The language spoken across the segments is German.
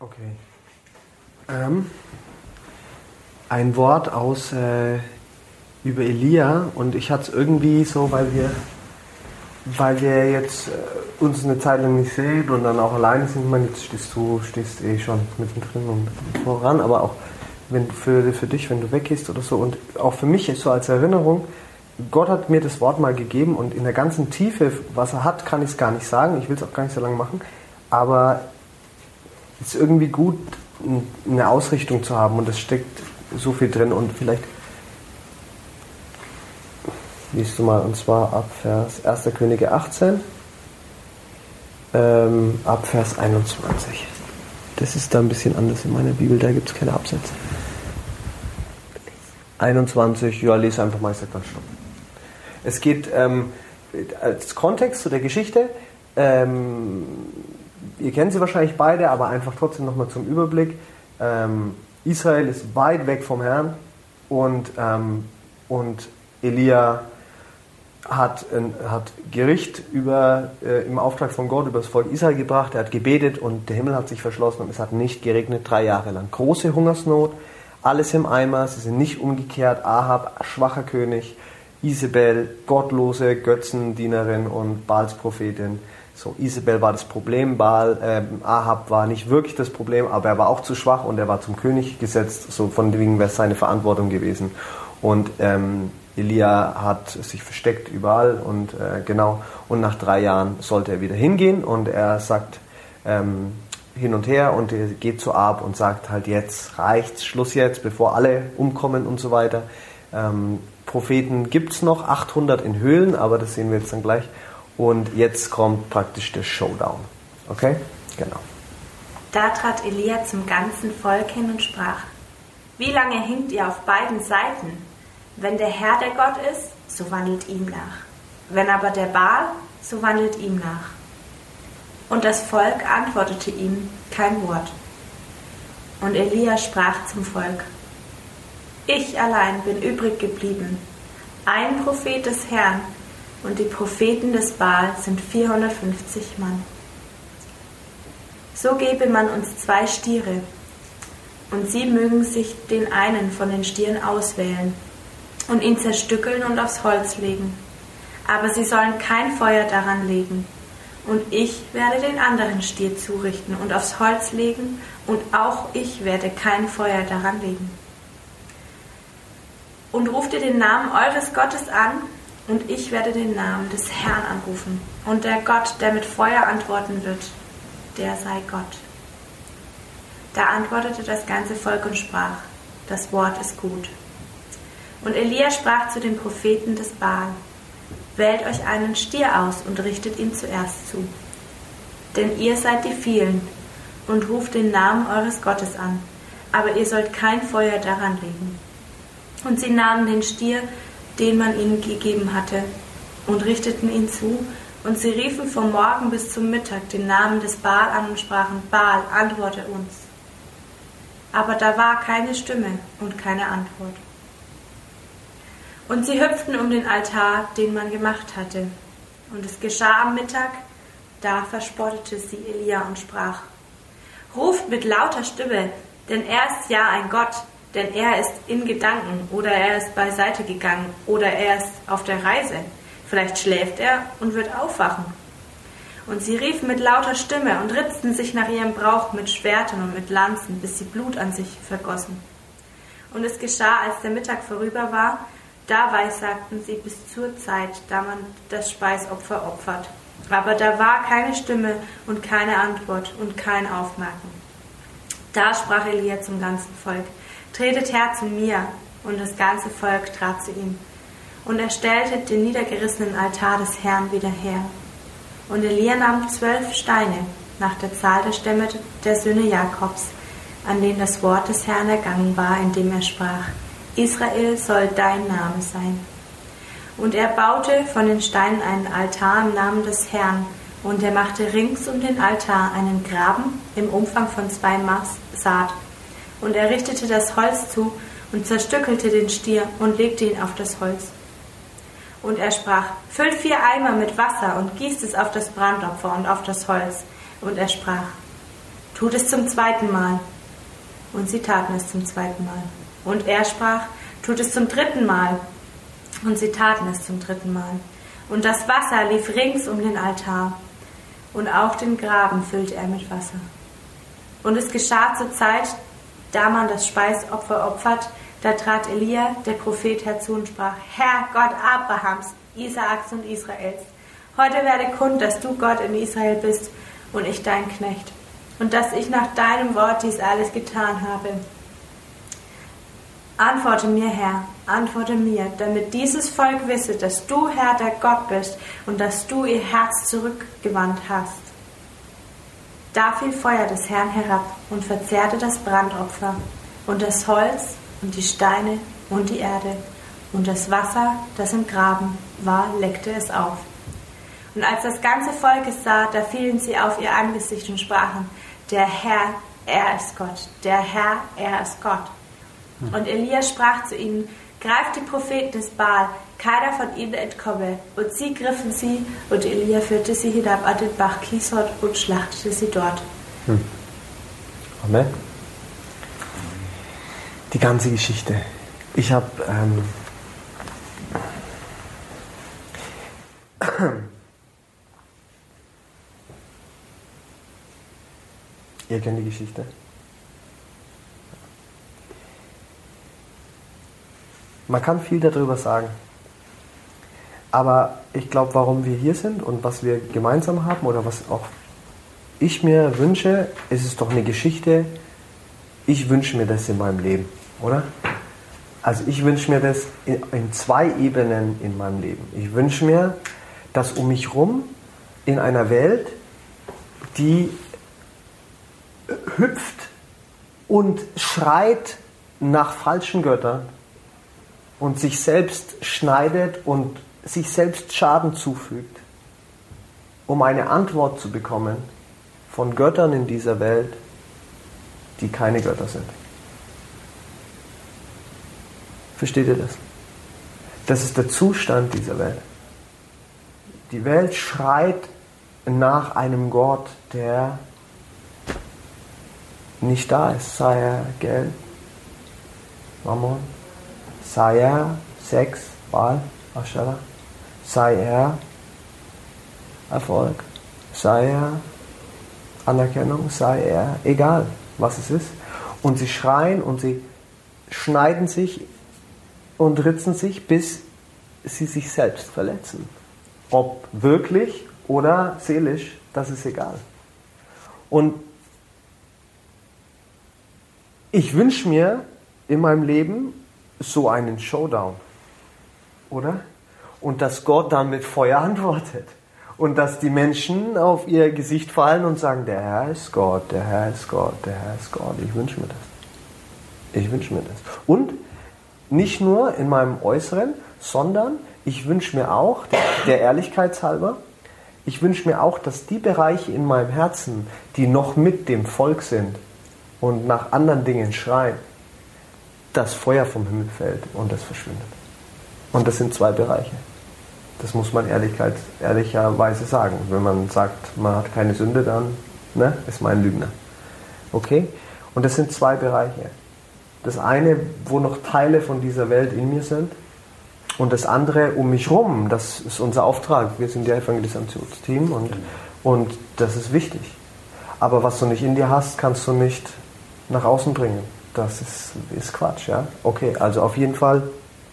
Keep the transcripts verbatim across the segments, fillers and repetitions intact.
Okay. Ähm, ein Wort aus äh, über Elia, und ich hatte es irgendwie so, weil wir, weil wir jetzt äh, uns eine Zeit lang nicht sehen und dann auch alleine sind. Ich meine, jetzt stehst du stehst eh schon mittendrin und voran, aber auch wenn für, für dich, wenn du weggehst oder so, und auch für mich ist so als Erinnerung, Gott hat mir das Wort mal gegeben, und in der ganzen Tiefe, was er hat, kann ich es gar nicht sagen. Ich will es auch gar nicht so lange machen, aber es ist irgendwie gut, eine Ausrichtung zu haben, und es steckt so viel drin. Und vielleicht liest du mal, und zwar ab Vers erster Könige achtzehn, ähm, ab Vers einundzwanzig. Das ist da ein bisschen anders in meiner Bibel, da gibt es keine Absätze. einundzwanzig, ja, lese einfach mal, ich sag dann stopp. Es geht ähm, als Kontext zu der Geschichte, ähm, ihr kennt sie wahrscheinlich beide, aber einfach trotzdem nochmal zum Überblick. Ähm, Israel ist weit weg vom Herrn, und, ähm, und Elia hat, äh, hat Gericht über, äh, im Auftrag von Gott über das Volk Israel gebracht. Er hat gebetet und der Himmel hat sich verschlossen und es hat nicht geregnet, drei Jahre lang. Große Hungersnot, alles im Eimer, sie sind nicht umgekehrt. Ahab, schwacher König, Isabel, gottlose Götzendienerin und Baals Prophetin. So, Isabel war das Problem, Baal, äh, Ahab war nicht wirklich das Problem, aber er war auch zu schwach und er war zum König gesetzt, so von wegen wäre es seine Verantwortung gewesen. Und ähm, Elia hat sich versteckt überall, und äh, genau, und nach drei Jahren sollte er wieder hingehen, und er sagt ähm, hin und her, und er geht zu Ahab und sagt halt, jetzt reicht's, Schluss jetzt, bevor alle umkommen und so weiter. Ähm, Propheten gibt's noch, achthundert in Höhlen, aber das sehen wir jetzt dann gleich. Und jetzt kommt praktisch der Showdown. Okay? Genau. Da trat Elia zum ganzen Volk hin und sprach: Wie lange hinkt ihr auf beiden Seiten? Wenn der Herr der Gott ist, so wandelt ihm nach. Wenn aber der Baal, so wandelt ihm nach. Und das Volk antwortete ihm kein Wort. Und Elia sprach zum Volk: Ich allein bin übrig geblieben, ein Prophet des Herrn, und die Propheten des Baal sind vierhundertfünfzig Mann. So gebe man uns zwei Stiere, und sie mögen sich den einen von den Stieren auswählen und ihn zerstückeln und aufs Holz legen. Aber sie sollen kein Feuer daran legen. Und ich werde den anderen Stier zurichten und aufs Holz legen, und auch ich werde kein Feuer daran legen. Und ruft ihr den Namen eures Gottes an, und ich werde den Namen des Herrn anrufen. Und der Gott, der mit Feuer antworten wird, der sei Gott. Da antwortete das ganze Volk und sprach: Das Wort ist gut. Und Elia sprach zu den Propheten des Baal: Wählt euch einen Stier aus und richtet ihn zuerst zu. Denn ihr seid die vielen, und ruft den Namen eures Gottes an, aber ihr sollt kein Feuer daran legen. Und sie nahmen den Stier, den man ihnen gegeben hatte, und richteten ihn zu, und sie riefen vom Morgen bis zum Mittag den Namen des Baal an und sprachen: Baal, antworte uns. Aber da war keine Stimme und keine Antwort. Und sie hüpften um den Altar, den man gemacht hatte. Und es geschah am Mittag, da verspottete sie Elia und sprach: Ruft mit lauter Stimme, denn er ist ja ein Gott, denn er ist in Gedanken, oder er ist beiseite gegangen, oder er ist auf der Reise. Vielleicht schläft er und wird aufwachen. Und sie riefen mit lauter Stimme und ritzten sich nach ihrem Brauch mit Schwertern und mit Lanzen, bis sie Blut an sich vergossen. Und es geschah, als der Mittag vorüber war, da weissagten sie bis zur Zeit, da man das Speisopfer opfert. Aber da war keine Stimme und keine Antwort und kein Aufmerken. Da sprach Elia zum ganzen Volk: Tretet her zu mir. Und das ganze Volk trat zu ihm. Und er stellte den niedergerissenen Altar des Herrn wieder her. Und Elia nahm zwölf Steine, nach der Zahl der Stämme der Söhne Jakobs, an denen das Wort des Herrn ergangen war, indem er sprach: Israel soll dein Name sein. Und er baute von den Steinen einen Altar im Namen des Herrn, und er machte rings um den Altar einen Graben im Umfang von zwei Maß Saat. Und er richtete das Holz zu und zerstückelte den Stier und legte ihn auf das Holz. Und er sprach: Füllt vier Eimer mit Wasser und gießt es auf das Brandopfer und auf das Holz. Und er sprach: tut es zum zweiten Mal. Und sie taten es zum zweiten Mal. Und er sprach, tut es zum dritten Mal. Und sie taten es zum dritten Mal. Und das Wasser lief rings um den Altar. Und auch den Graben füllte er mit Wasser. Und es geschah zur Zeit, da man das Speisopfer opfert, da trat Elia, der Prophet, herzu und sprach, Herr Gott Abrahams, Isaaks und Israels, heute werde kund, dass du Gott in Israel bist und ich dein Knecht, und dass ich nach deinem Wort dies alles getan habe. Antworte mir, Herr, antworte mir, damit dieses Volk wisse, dass du, Herr, der Gott bist und dass du ihr Herz zurückgewandt hast. Da fiel Feuer des Herrn herab und verzehrte das Brandopfer und das Holz und die Steine und die Erde und das Wasser, das im Graben war, leckte es auf. Und als das ganze Volk es sah, da fielen sie auf ihr Angesicht und sprachen, der Herr, er ist Gott, der Herr, er ist Gott. Und Elia sprach zu ihnen, greift die Propheten des Baal, keiner von ihnen entkomme. Und sie griffen sie, und Elia führte sie hinab an den Bach Kisot und schlachtete sie dort. Hm. Amen. Die ganze Geschichte. Ich habe ähm, ihr kennt die Geschichte. Man kann viel darüber sagen. Aber ich glaube, warum wir hier sind und was wir gemeinsam haben oder was auch ich mir wünsche, ist es doch eine Geschichte. Ich wünsche mir das in meinem Leben, oder? Also ich wünsche mir das in, in zwei Ebenen in meinem Leben. Ich wünsche mir, dass um mich herum in einer Welt, die hüpft und schreit nach falschen Göttern und sich selbst schneidet und sich selbst Schaden zufügt, um eine Antwort zu bekommen von Göttern in dieser Welt, die keine Götter sind. Versteht ihr das? Das ist der Zustand dieser Welt. Die Welt schreit nach einem Gott, der nicht da ist. Sei er Geld, Mammon, sei er Sex, Wahl, Aschara, sei er Erfolg, sei er Anerkennung, sei er egal, was es ist. Und sie schreien und sie schneiden sich und ritzen sich, bis sie sich selbst verletzen. Ob wirklich oder seelisch, das ist egal. Und ich wünsche mir in meinem Leben so einen Showdown, oder? Und dass Gott dann mit Feuer antwortet. Und dass die Menschen auf ihr Gesicht fallen und sagen, der Herr ist Gott, der Herr ist Gott, der Herr ist Gott. Ich wünsche mir das. Ich wünsche mir das. Und nicht nur in meinem Äußeren, sondern ich wünsche mir auch, der Ehrlichkeit halber, ich wünsche mir auch, dass die Bereiche in meinem Herzen, die noch mit dem Volk sind und nach anderen Dingen schreien, das Feuer vom Himmel fällt und das verschwindet. Und das sind zwei Bereiche. Das muss man Ehrlichkeit, ehrlicherweise sagen. Wenn man sagt, man hat keine Sünde, dann ne, ist man ein Lügner. Okay? Und das sind zwei Bereiche. Das eine, wo noch Teile von dieser Welt in mir sind, und das andere um mich rum. Das ist unser Auftrag. Wir sind ja Evangelisationsteam und, und das ist wichtig. Aber was du nicht in dir hast, kannst du nicht nach außen bringen. Das ist, ist Quatsch, ja? Okay, also auf jeden Fall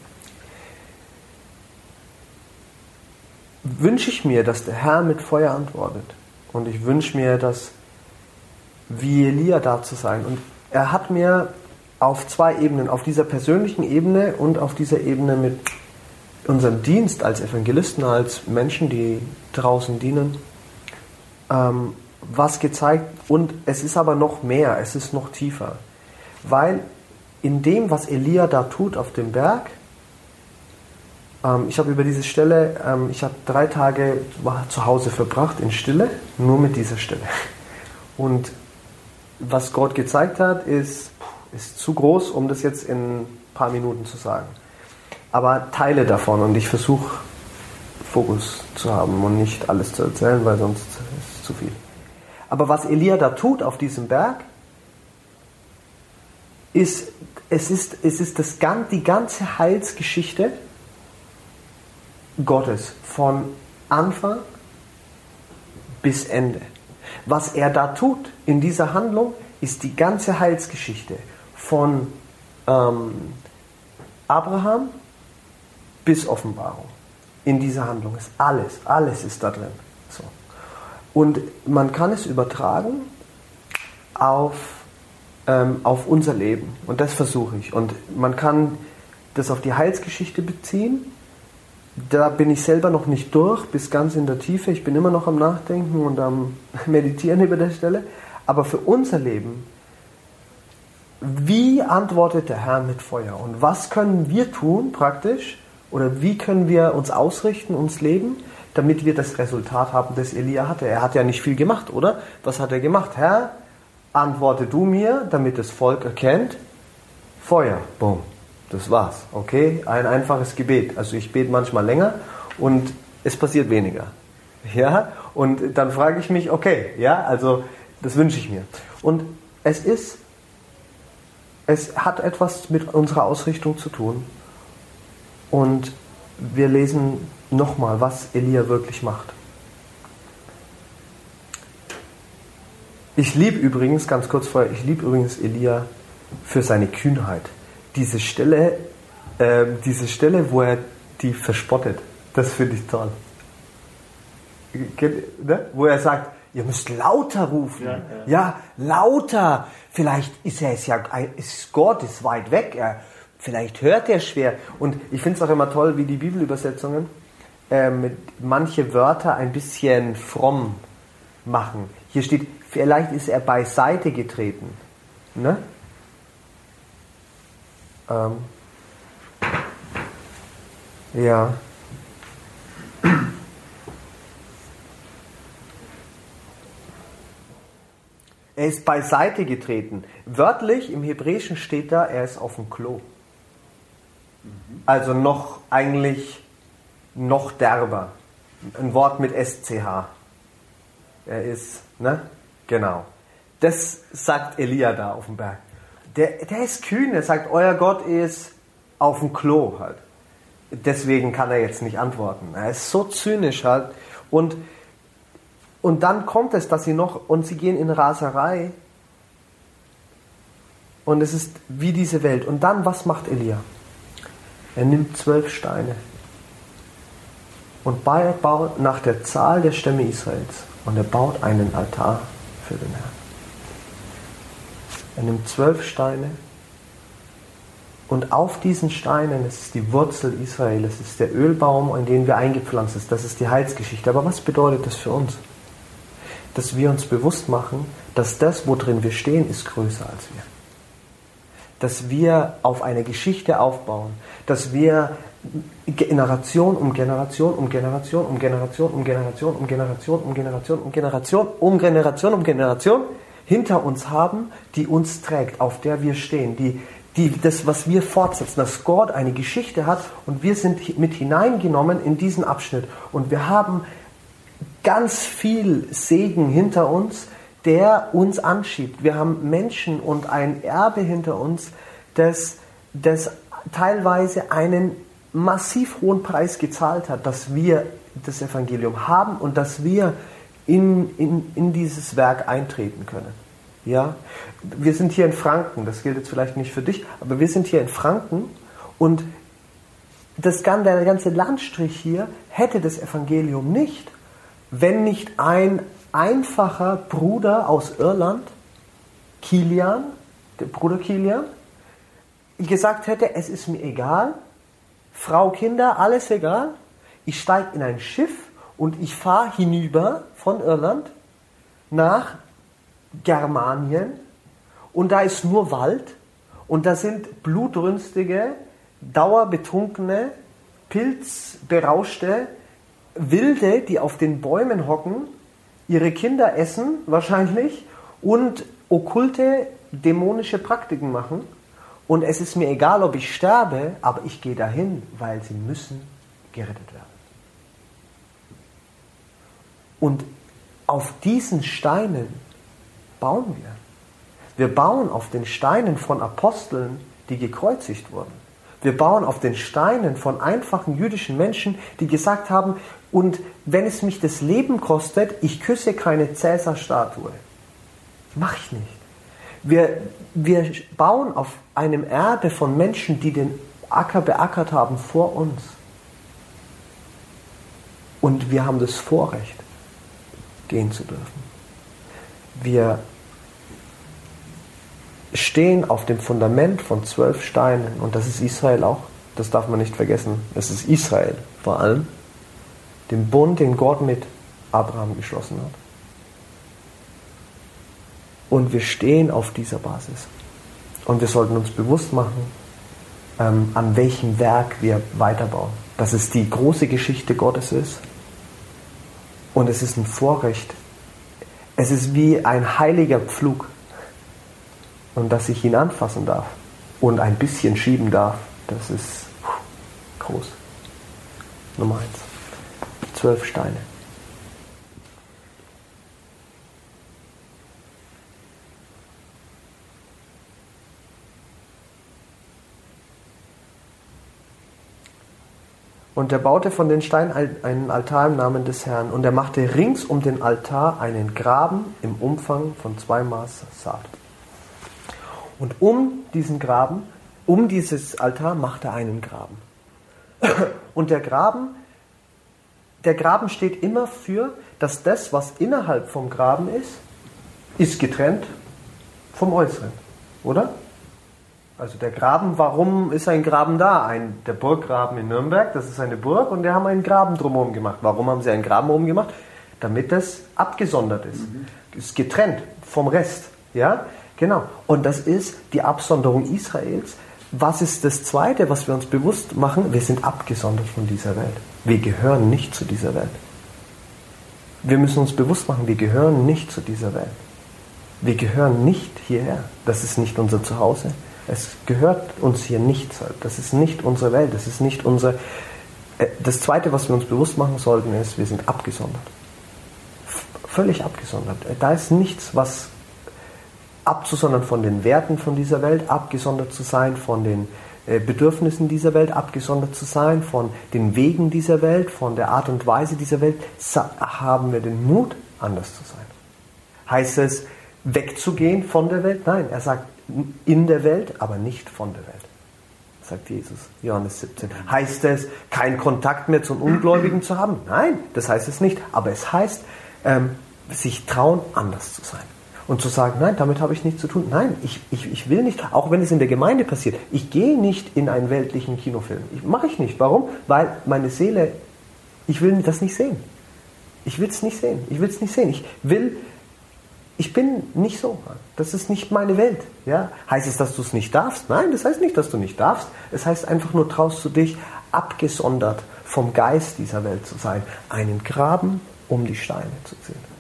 wünsche ich mir, dass der Herr mit Feuer antwortet. Und ich wünsche mir, dass wie Elia da zu sein. Und er hat mir auf zwei Ebenen, auf dieser persönlichen Ebene und auf dieser Ebene mit unserem Dienst als Evangelisten, als Menschen, die draußen dienen, ähm, was gezeigt. Und es ist aber noch mehr, es ist noch tiefer. Weil in dem, was Elia da tut auf dem Berg, ähm, ich habe über diese Stelle, ähm, ich habe drei Tage zu Hause verbracht in Stille, nur mit dieser Stelle. Und was Gott gezeigt hat, ist, ist zu groß, um das jetzt in ein paar Minuten zu sagen. Aber Teile davon, und ich versuche Fokus zu haben und nicht alles zu erzählen, weil sonst ist es zu viel. Aber was Elia da tut auf diesem Berg, ist, es ist, es ist das, die ganze Heilsgeschichte Gottes von Anfang bis Ende. Was er da tut in dieser Handlung, ist die ganze Heilsgeschichte von ähm, Abraham bis Offenbarung. In dieser Handlung ist alles, alles ist da drin. So. Und man kann es übertragen auf, ähm, auf unser Leben. Und das versuche ich. Und man kann das auf die Heilsgeschichte beziehen. Da bin ich selber noch nicht durch, bis ganz in der Tiefe. Ich bin immer noch am Nachdenken und am Meditieren über der Stelle. Aber für unser Leben, wie antwortet der Herr mit Feuer? Und was können wir tun praktisch? Oder wie können wir uns ausrichten, uns leben, damit wir das Resultat haben, das Elia hatte? Er hat ja nicht viel gemacht, oder? Was hat er gemacht? Herr, antworte du mir, damit das Volk erkennt. Feuer, bumm. Das war's, okay? Ein einfaches Gebet. Also ich bete manchmal länger und es passiert weniger. Ja? Und dann frage ich mich, okay, ja, also das wünsche ich mir. Und es ist, es hat etwas mit unserer Ausrichtung zu tun. Und wir lesen nochmal, was Elia wirklich macht. Ich liebe übrigens, ganz kurz vorher, ich liebe übrigens Elia für seine Kühnheit. Diese Stelle, äh, diese Stelle, wo er die verspottet, das finde ich toll. Ne? Wo er sagt, ihr müsst lauter rufen. Ja, ja. ja, lauter. Vielleicht ist er es ja, ist Gott ist weit weg. Er, vielleicht hört er schwer. Und ich finde es auch immer toll, wie die Bibelübersetzungen ähm, manche Wörter ein bisschen fromm machen. Hier steht, vielleicht ist er beiseite getreten. Ne? Ähm, ja. Er ist beiseite getreten. Wörtlich im Hebräischen steht da, er ist auf dem Klo. Mhm. Also noch eigentlich noch derber. Ein Wort mit S C H. Er ist, ne? Genau. Das sagt Elia da auf dem Berg. Der, der ist kühn, er sagt, euer Gott ist auf dem Klo halt. Deswegen kann er jetzt nicht antworten. Er ist so zynisch halt. Und, und dann kommt es, dass sie noch, und sie gehen in Raserei. Und es ist wie diese Welt. Und dann, was macht Elia? Er nimmt zwölf Steine und baut nach der Zahl der Stämme Israels. Und er baut einen Altar für den Herrn. Er nimmt zwölf Steine und auf diesen Steinen, das ist die Wurzel Israel, das ist der Ölbaum, in den wir eingepflanzt sind, das ist die Heilsgeschichte. Aber was bedeutet das für uns? Dass wir uns bewusst machen, dass das, worin wir stehen, ist größer als wir. Dass wir auf eine Geschichte aufbauen, dass wir Generation um Generation um Generation um Generation um Generation um Generation um Generation um Generation um Generation um Generation hinter uns haben, die uns trägt, auf der wir stehen, die, die das, was wir fortsetzen, dass Gott eine Geschichte hat und wir sind mit hineingenommen in diesen Abschnitt und wir haben ganz viel Segen hinter uns, der uns anschiebt. Wir haben Menschen und ein Erbe hinter uns, das, das teilweise einen massiv hohen Preis gezahlt hat, dass wir das Evangelium haben und dass wir in, in, in dieses Werk eintreten können. Ja? Wir sind hier in Franken, das gilt jetzt vielleicht nicht für dich, aber wir sind hier in Franken und das, der ganze Landstrich hier hätte das Evangelium nicht, wenn nicht ein einfacher Bruder aus Irland, Kilian, der Bruder Kilian, gesagt hätte, es ist mir egal, Frau, Kinder, alles egal, ich steige in ein Schiff und ich fahre hinüber von Irland nach Germanien und da ist nur Wald und da sind blutrünstige, dauerbetrunkene, pilzberauschte Wilde, die auf den Bäumen hocken, ihre Kinder essen wahrscheinlich und okkulte, dämonische Praktiken machen. Und es ist mir egal, ob ich sterbe, aber ich gehe dahin, weil sie müssen gerettet werden. Und auf diesen Steinen bauen wir. Wir bauen auf den Steinen von Aposteln, die gekreuzigt wurden. Wir bauen auf den Steinen von einfachen jüdischen Menschen, die gesagt haben, und wenn es mich das Leben kostet, ich küsse keine Cäsar-Statue. Mach ich nicht. Wir, wir bauen auf einem Erbe von Menschen, die den Acker beackert haben vor uns. Und wir haben das Vorrecht, gehen zu dürfen. Wir stehen auf dem Fundament von zwölf Steinen, und das ist Israel auch, das darf man nicht vergessen. Es ist Israel vor allem, den Bund, den Gott mit Abraham geschlossen hat. Und wir stehen auf dieser Basis. Und wir sollten uns bewusst machen, ähm, an welchem Werk wir weiterbauen. Dass es die große Geschichte Gottes ist. Und es ist ein Vorrecht. Es ist wie ein heiliger Pflug. Und dass ich ihn anfassen darf und ein bisschen schieben darf, das ist groß. Nummer eins. Zwölf Steine. Und er baute von den Steinen einen Altar im Namen des Herrn. Und er machte rings um den Altar einen Graben im Umfang von zwei Maß Saat. Und um diesen Graben, um dieses Altar machte er einen Graben. Und der Graben, der Graben steht immer für, dass das, was innerhalb vom Graben ist, ist getrennt vom Äußeren. Oder? Also der Graben, warum ist ein Graben da? Ein, der Burggraben in Nürnberg, das ist eine Burg, und die haben einen Graben drumherum gemacht. Warum haben sie einen Graben drumherum gemacht? Damit das abgesondert ist. Mhm. Ist getrennt vom Rest. Ja, genau. Und das ist die Absonderung Israels. Was ist das Zweite, was wir uns bewusst machen? Wir sind abgesondert von dieser Welt. Wir gehören nicht zu dieser Welt. Wir müssen uns bewusst machen, wir gehören nicht zu dieser Welt. Wir gehören nicht hierher. Das ist nicht unser Zuhause. Es gehört uns hier nichts. Das ist nicht unsere Welt. Das ist nicht unsere. Das Zweite, was wir uns bewusst machen sollten, ist, wir sind abgesondert. Völlig abgesondert. Da ist nichts, was abzusondern von den Werten von dieser Welt, abgesondert zu sein von den Bedürfnissen dieser Welt, abgesondert zu sein von den Wegen dieser Welt, von der Art und Weise dieser Welt. Haben wir den Mut, anders zu sein? Heißt es, wegzugehen von der Welt? Nein, er sagt, in der Welt, aber nicht von der Welt, sagt Jesus, Johannes siebzehn. Heißt es, keinen Kontakt mehr zum Ungläubigen zu haben? Nein, das heißt es nicht. Aber es heißt, ähm, sich trauen, anders zu sein. Und zu sagen, nein, damit habe ich nichts zu tun. Nein, ich, ich, ich will nicht, auch wenn es in der Gemeinde passiert, ich gehe nicht in einen weltlichen Kinofilm. Ich, mache ich nicht. Warum? Weil meine Seele, ich will das nicht sehen. Ich will es nicht sehen. Ich will es nicht sehen. Ich will Ich bin nicht so. Das ist nicht meine Welt. Ja? Heißt es, dass du es nicht darfst? Nein, das heißt nicht, dass du nicht darfst. Es heißt einfach nur, traust du dich, abgesondert vom Geist dieser Welt zu sein, einen Graben um die Steine zu ziehen.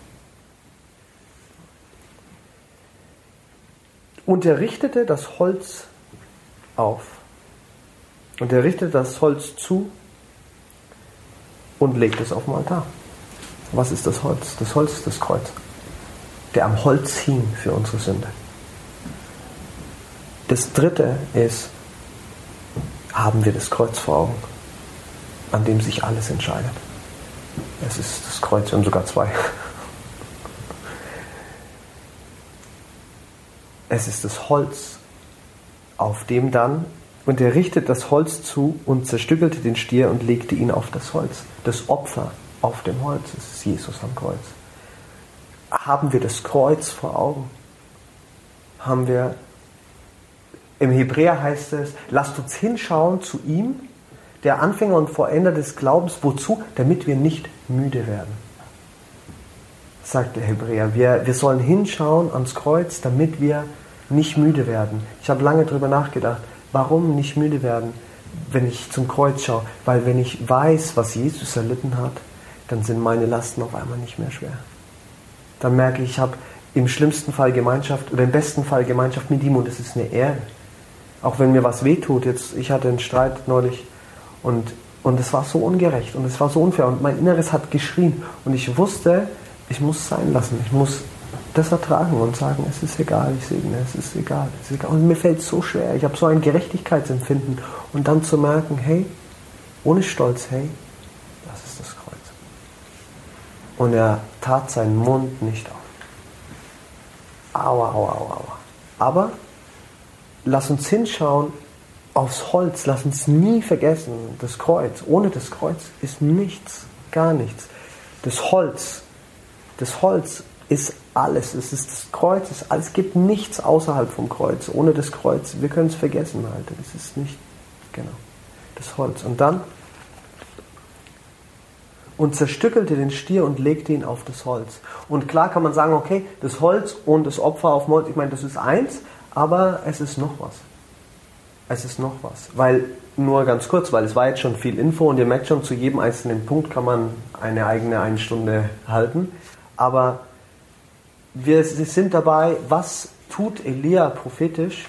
Und er richtete das Holz auf. Und er richtete das Holz zu und legte es auf den Altar. Was ist das Holz? Das Holz ist das Kreuz, der am Holz hing für unsere Sünde. Das Dritte ist, haben wir das Kreuz vor Augen, an dem sich alles entscheidet. Es ist das Kreuz, wir haben sogar zwei. Es ist das Holz, auf dem dann, und er richtet das Holz zu und zerstückelte den Stier und legte ihn auf das Holz. Das Opfer auf dem Holz, das ist Jesus am Kreuz. Haben wir das Kreuz vor Augen? Haben wir, im Hebräer heißt es, lasst uns hinschauen zu ihm, der Anfänger und Vollender des Glaubens. Wozu? Damit wir nicht müde werden. Sagt der Hebräer. Wir, wir sollen hinschauen ans Kreuz, damit wir nicht müde werden. Ich habe lange darüber nachgedacht, warum nicht müde werden, wenn ich zum Kreuz schaue. Weil wenn ich weiß, was Jesus erlitten hat, dann sind meine Lasten auf einmal nicht mehr schwer. Dann merke ich, ich habe im schlimmsten Fall Gemeinschaft oder im besten Fall Gemeinschaft mit ihm und es ist eine Ehre. Auch wenn mir was wehtut. Jetzt, ich hatte einen Streit neulich und, und es war so ungerecht und es war so unfair und mein Inneres hat geschrien und ich wusste, ich muss es sein lassen. Ich muss das ertragen und sagen, es ist egal, ich segne, es ist egal, es ist egal. Und mir fällt es so schwer. Ich habe so ein Gerechtigkeitsempfinden. Und dann zu merken, hey, ohne Stolz, hey, das ist das Kreuz. Und er tat seinen Mund nicht auf. Aua, aua, aua, aua. Aber lass uns hinschauen aufs Holz, lass uns nie vergessen, das Kreuz. Ohne das Kreuz ist nichts, gar nichts. Das Holz, das Holz ist alles. Es ist das Kreuz, es, ist alles, es gibt nichts außerhalb vom Kreuz. Ohne das Kreuz, wir können es vergessen halt. Es ist nicht, genau, das Holz. Und dann, und zerstückelte den Stier und legte ihn auf das Holz. Und klar kann man sagen, okay, das Holz und das Opfer auf Holz, ich meine, das ist eins, aber es ist noch was. Es ist noch was. Weil, nur ganz kurz, weil es war jetzt schon viel Info und ihr merkt schon, zu jedem einzelnen Punkt kann man eine eigene eine Stunde halten. Aber wir sind dabei, was tut Elia prophetisch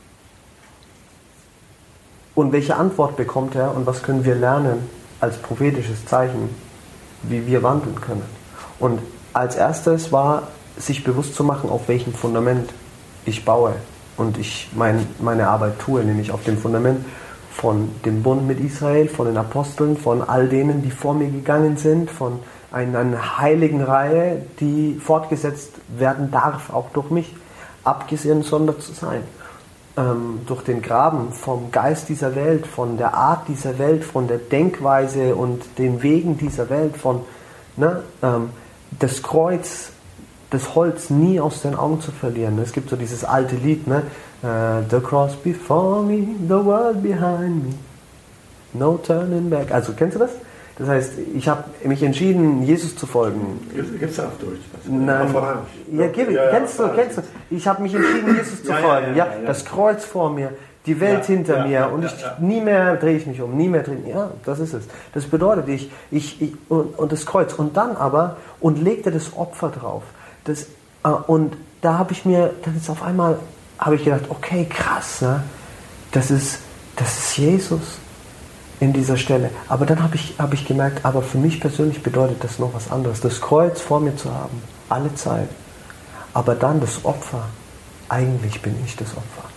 und welche Antwort bekommt er und was können wir lernen als prophetisches Zeichen, wie wir wandeln können. Und als erstes war, sich bewusst zu machen, auf welchem Fundament ich baue und ich mein, meine Arbeit tue, nämlich auf dem Fundament von dem Bund mit Israel, von den Aposteln, von all denen, die vor mir gegangen sind, von einer, einer heiligen Reihe, die fortgesetzt werden darf, auch durch mich, abgesehen sonder zu sein. Ähm, durch den Graben vom Geist dieser Welt, von der Art dieser Welt, von der Denkweise und den Wegen dieser Welt, von ne, ähm, das Kreuz, das Holz nie aus den Augen zu verlieren. Es gibt so dieses alte Lied, ne? Uh, the cross before me, the world behind me, no turning back. Also kennst du das? Das heißt, ich habe mich entschieden, Jesus zu folgen. Gibt es auch durch? Nein. Ja, gib, ja, kennst ja, du, kennst du? Ich habe mich entschieden, Jesus zu ja, folgen. Ja, ja, ja, ja. Das Kreuz vor mir, die Welt ja, hinter ja, mir ja, und ich, ja, ja. nie mehr drehe ich mich um, nie mehr drehe ich mich. Ja, das ist es. Das bedeutet, ich, ich, ich und, und das Kreuz. Und dann aber, und legte das Opfer drauf. Das, äh, und da habe ich mir, dann ist auf einmal, habe ich gedacht, okay, krass, ne? das, ist, das ist Jesus in dieser Stelle. Aber dann habe ich, hab ich gemerkt, aber für mich persönlich bedeutet das noch was anderes. Das Kreuz vor mir zu haben, alle Zeit. Aber dann das Opfer, eigentlich bin ich das Opfer.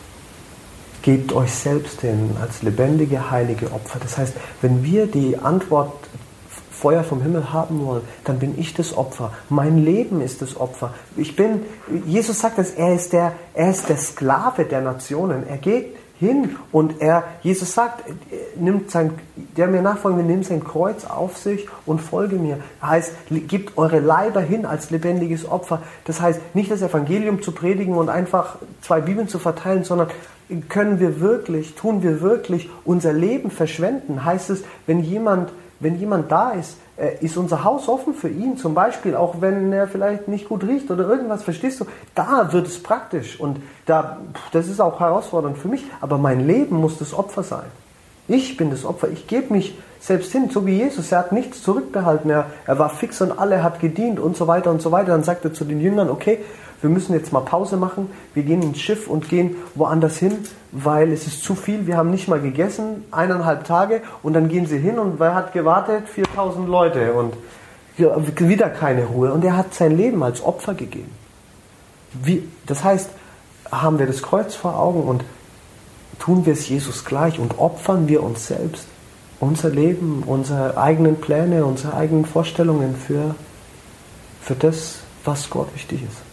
Gebt euch selbst hin als lebendige, heilige Opfer. Das heißt, wenn wir die Antwort Feuer vom Himmel haben wollen, dann bin ich das Opfer. Mein Leben ist das Opfer. Ich bin, Jesus sagt das, er ist der, er ist der Sklave der Nationen. Er geht hin und er, Jesus sagt, nimmt sein, der mir nachfolgen will, nimmt sein Kreuz auf sich und folge mir. Heißt, gebt eure Leiber hin als lebendiges Opfer. Das heißt, nicht das Evangelium zu predigen und einfach zwei Bibeln zu verteilen, sondern können wir wirklich, tun wir wirklich unser Leben verschwenden? Heißt es, wenn jemand Wenn jemand da ist, ist unser Haus offen für ihn, zum Beispiel, auch wenn er vielleicht nicht gut riecht oder irgendwas, verstehst du? Da wird es praktisch und da, das ist auch herausfordernd für mich, aber mein Leben muss das Opfer sein. Ich bin das Opfer, ich gebe mich selbst hin, so wie Jesus, er hat nichts zurückbehalten, er, er war fix und alle, hat gedient und so weiter und so weiter. Dann sagt er zu den Jüngern, okay, wir müssen jetzt mal Pause machen, wir gehen ins Schiff und gehen woanders hin, weil es ist zu viel, wir haben nicht mal gegessen, eineinhalb Tage und dann gehen sie hin und wer hat gewartet? viertausend Leute und wieder keine Ruhe und er hat sein Leben als Opfer gegeben. Wie, das heißt, haben wir das Kreuz vor Augen und tun wir es Jesus gleich und opfern wir uns selbst, unser Leben, unsere eigenen Pläne, unsere eigenen Vorstellungen für, für das, was Gott wichtig ist.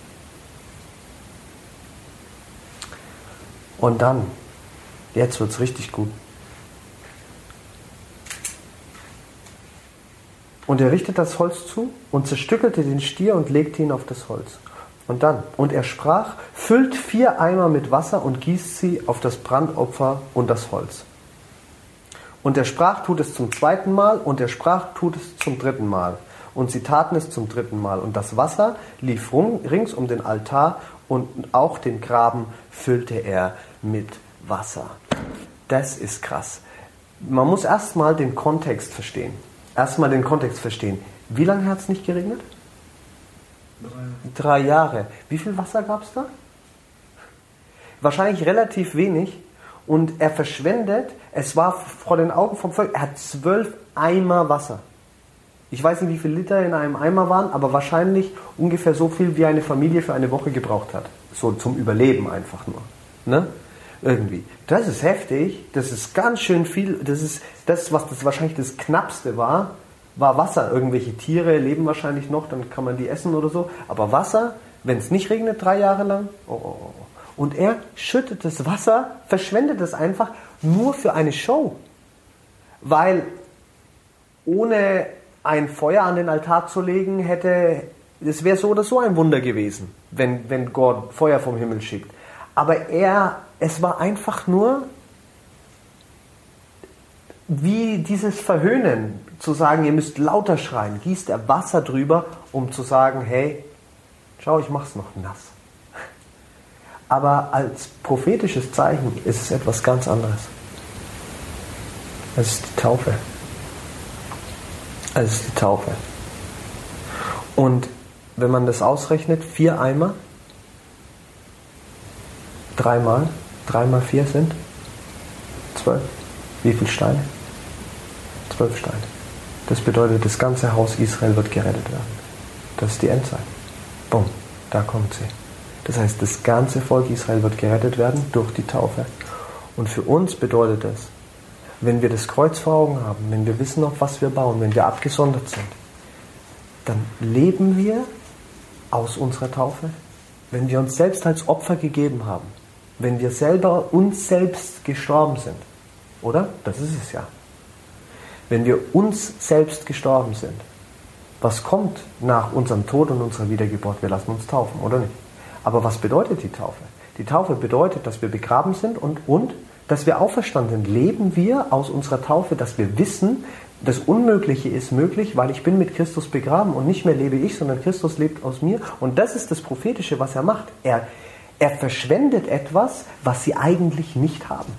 Und dann, jetzt wird es richtig gut. Und er richtete das Holz zu und zerstückelte den Stier und legte ihn auf das Holz. Und dann, und er sprach, füllt vier Eimer mit Wasser und gießt sie auf das Brandopfer und das Holz. Und er sprach, tut es zum zweiten Mal, und er sprach, tut es zum dritten Mal. Und sie taten es zum dritten Mal. Und das Wasser lief rings um den Altar und auch den Graben füllte er mit Wasser. Das ist krass. Man muss erstmal den Kontext verstehen. Erstmal den Kontext verstehen. Wie lange hat es nicht geregnet? Drei. Drei Jahre. Wie viel Wasser gab es da? Wahrscheinlich relativ wenig. Und er verschwendet, es war vor den Augen vom Volk, er hat zwölf Eimer Wasser. Ich weiß nicht, wie viele Liter in einem Eimer waren, aber wahrscheinlich ungefähr so viel, wie eine Familie für eine Woche gebraucht hat. So zum Überleben einfach nur. Ne? Irgendwie. Das ist heftig, das ist ganz schön viel, das ist das, was das wahrscheinlich das Knappste war, war Wasser. Irgendwelche Tiere leben wahrscheinlich noch, dann kann man die essen oder so. Aber Wasser, wenn es nicht regnet, drei Jahre lang, oh, oh, oh. Und er schüttet das Wasser, verschwendet es einfach nur für eine Show. Weil ohne ein Feuer an den Altar zu legen, hätte, es wäre so oder so ein Wunder gewesen, wenn, wenn Gott Feuer vom Himmel schickt. Aber er, es war einfach nur wie dieses Verhöhnen, zu sagen, ihr müsst lauter schreien, gießt er Wasser drüber, um zu sagen, hey, schau, ich mach's noch nass. Aber als prophetisches Zeichen ist es etwas ganz anderes. Es ist die Taufe. Es ist die Taufe. Und wenn man das ausrechnet, vier Eimer, dreimal, dreimal vier sind zwölf. Wie viele Steine? Zwölf Steine. Das bedeutet, das ganze Haus Israel wird gerettet werden. Das ist die Endzeit. Bumm, da kommt sie. Das heißt, das ganze Volk Israel wird gerettet werden durch die Taufe. Und für uns bedeutet das, wenn wir das Kreuz vor Augen haben, wenn wir wissen, auf was wir bauen, wenn wir abgesondert sind, dann leben wir aus unserer Taufe. Wenn wir uns selbst als Opfer gegeben haben, wenn wir selber uns selbst gestorben sind, oder? Das ist es ja. Wenn wir uns selbst gestorben sind, was kommt nach unserem Tod und unserer Wiedergeburt? Wir lassen uns taufen, oder nicht? Aber was bedeutet die Taufe? Die Taufe bedeutet, dass wir begraben sind und, und dass wir auferstanden sind. Leben wir aus unserer Taufe, dass wir wissen, das Unmögliche ist möglich, weil ich bin mit Christus begraben und nicht mehr lebe ich, sondern Christus lebt aus mir. Und das ist das Prophetische, was er macht. Er, er verschwendet etwas, was sie eigentlich nicht haben.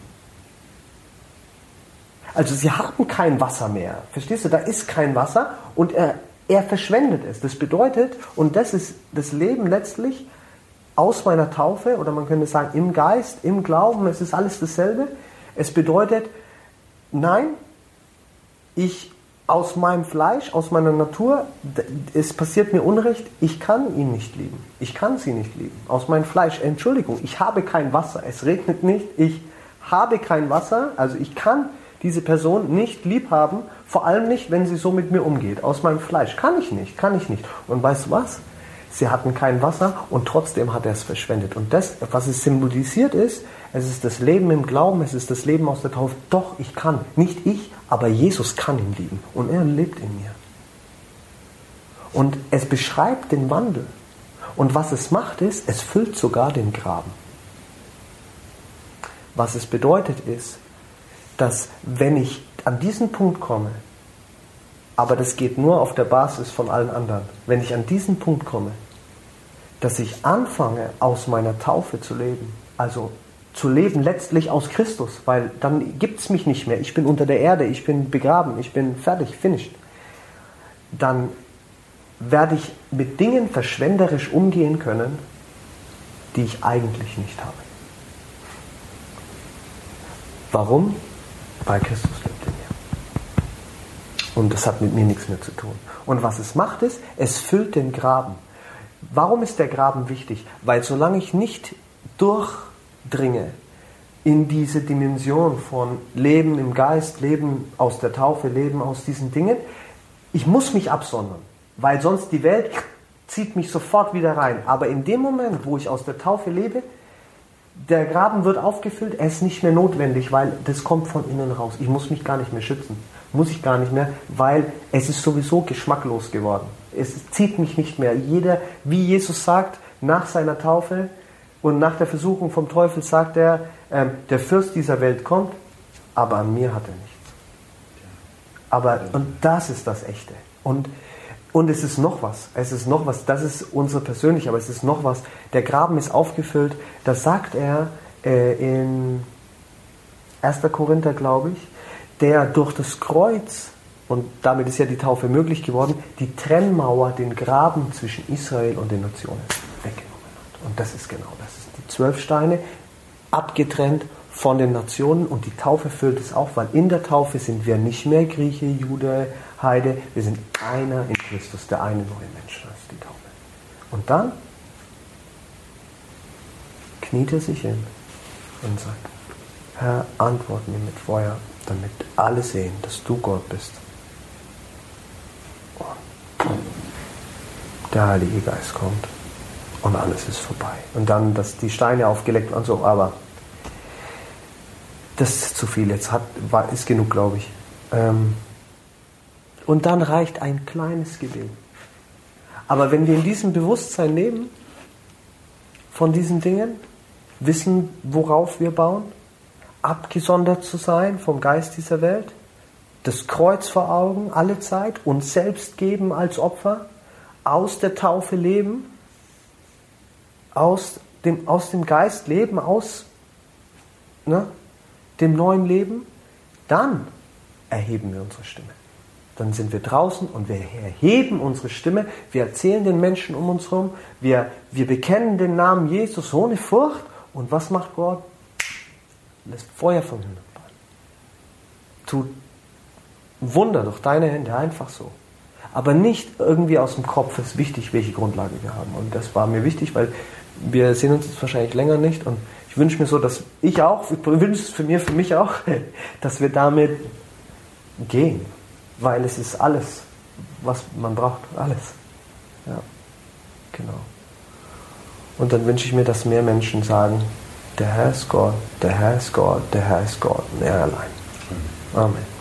Also sie haben kein Wasser mehr. Verstehst du? Da ist kein Wasser und er, er verschwendet es. Das bedeutet, und das ist das Leben letztlich, aus meiner Taufe, oder man könnte sagen im Geist, im Glauben, es ist alles dasselbe. Es bedeutet, nein, ich aus meinem Fleisch, aus meiner Natur, es passiert mir Unrecht, ich kann ihn nicht lieben. Ich kann sie nicht lieben. Aus meinem Fleisch, Entschuldigung, ich habe kein Wasser, es regnet nicht, ich habe kein Wasser, also ich kann diese Person nicht lieb haben, vor allem nicht, wenn sie so mit mir umgeht. Aus meinem Fleisch kann ich nicht, kann ich nicht. Und weißt du was? Sie hatten kein Wasser und trotzdem hat er es verschwendet. Und das, was es symbolisiert ist, es ist das Leben im Glauben, es ist das Leben aus der Taufe. Doch, ich kann. Nicht ich, aber Jesus kann ihn lieben. Und er lebt in mir. Und es beschreibt den Wandel. Und was es macht ist, es füllt sogar den Graben. Was es bedeutet ist, dass wenn ich an diesen Punkt komme, aber das geht nur auf der Basis von allen anderen. Wenn ich an diesen Punkt komme, dass ich anfange, aus meiner Taufe zu leben, also zu leben letztlich aus Christus, weil dann gibt es mich nicht mehr. Ich bin unter der Erde, ich bin begraben, ich bin fertig, finished. Dann werde ich mit Dingen verschwenderisch umgehen können, die ich eigentlich nicht habe. Warum? Weil Christus lebt in mir. Und das hat mit mir nichts mehr zu tun. Und was es macht ist, es füllt den Graben. Warum ist der Graben wichtig? Weil solange ich nicht durchdringe in diese Dimension von Leben im Geist, Leben aus der Taufe, Leben aus diesen Dingen, ich muss mich absondern. Weil sonst die Welt zieht mich sofort wieder rein. Aber in dem Moment, wo ich aus der Taufe lebe, der Graben wird aufgefüllt, er ist nicht mehr notwendig, weil das kommt von innen raus. Ich muss mich gar nicht mehr schützen. Muss ich gar nicht mehr, weil es ist sowieso geschmacklos geworden. Es zieht mich nicht mehr. Jeder, wie Jesus sagt, nach seiner Taufe und nach der Versuchung vom Teufel sagt er, äh, der Fürst dieser Welt kommt, aber an mir hat er nichts. Aber, und das ist das Echte. Und, und es ist noch was. Es ist noch was. Das ist unsere persönliche, aber es ist noch was. Der Graben ist aufgefüllt. Das sagt er äh, in erster Korinther, glaube ich, der durch das Kreuz, und damit ist ja die Taufe möglich geworden, die Trennmauer, den Graben zwischen Israel und den Nationen weggenommen hat. Und das ist genau das. Die zwölf Steine, abgetrennt von den Nationen und die Taufe füllt es auch, weil in der Taufe sind wir nicht mehr Grieche, Jude, Heide, wir sind einer in Christus, der eine neue Mensch, das ist die Taufe. Und dann kniet er sich hin und sagt, Herr, antwort mir mit Feuer, damit alle sehen, dass du Gott bist. Und der Heilige Geist kommt und alles ist vorbei. Und dann, dass die Steine aufgeleckt und so, aber das ist zu viel, jetzt hat, war, ist genug, glaube ich. Ähm, und dann reicht ein kleines Gebet. Aber wenn wir in diesem Bewusstsein leben, von diesen Dingen, wissen, worauf wir bauen, abgesondert zu sein vom Geist dieser Welt, das Kreuz vor Augen, alle Zeit, uns selbst geben als Opfer, aus der Taufe leben, aus dem, aus dem Geist leben, aus ne, dem neuen Leben, dann erheben wir unsere Stimme. Dann sind wir draußen und wir erheben unsere Stimme, wir erzählen den Menschen um uns herum, wir, wir bekennen den Namen Jesus ohne Furcht und was macht Gott? Lässt Feuer vom Himmel fallen. Tut Wunder durch deine Hände, einfach so. Aber nicht irgendwie aus dem Kopf, ist wichtig, welche Grundlage wir haben. Und das war mir wichtig, weil wir sehen uns jetzt wahrscheinlich länger nicht und ich wünsche mir so, dass ich auch, ich wünsche es für mich, für mich auch, dass wir damit gehen. Weil es ist alles, was man braucht. Alles. Ja, genau. Und dann wünsche ich mir, dass mehr Menschen sagen, der Herr ist Gott, der Herr ist Gott, der Herr ist Gott und er allein. Amen.